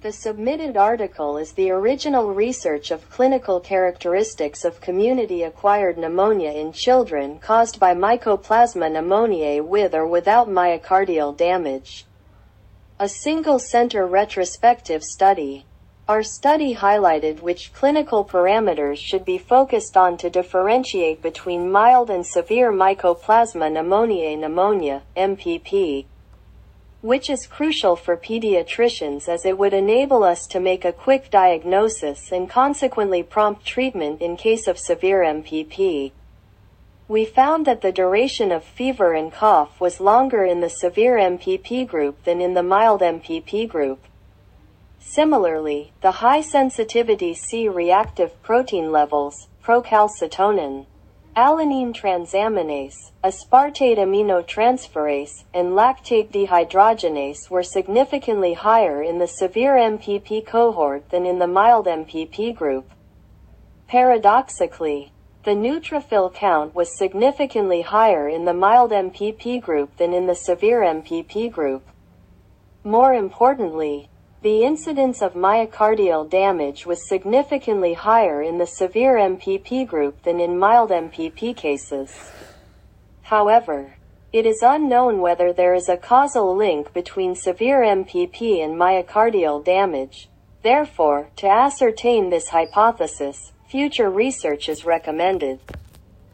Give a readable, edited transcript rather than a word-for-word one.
The submitted article is the original research of clinical characteristics of community-acquired pneumonia in children caused by Mycoplasma pneumoniae with or without myocardial damage. A single-center retrospective study. Our study highlighted which clinical parameters should be focused on to differentiate between mild and severe Mycoplasma pneumoniae pneumonia, MPP, which is crucial for pediatricians as it would enable us to make a quick diagnosis and consequently prompt treatment in case of severe MPP. We found that the duration of fever and cough was longer in the severe MPP group than in the mild MPP group. Similarly, the high-sensitivity C-reactive protein levels, procalcitonin, alanine transaminase, aspartate aminotransferase, and lactate dehydrogenase were significantly higher in the severe MPP cohort than in the mild MPP group. Paradoxically, the neutrophil count was significantly higher in the mild MPP group than in the severe MPP group. More importantly, the incidence of myocardial damage was significantly higher in the severe MPP group than in mild MPP cases. However, it is unknown whether there is a causal link between severe MPP and myocardial damage. Therefore, to ascertain this hypothesis, future research is recommended.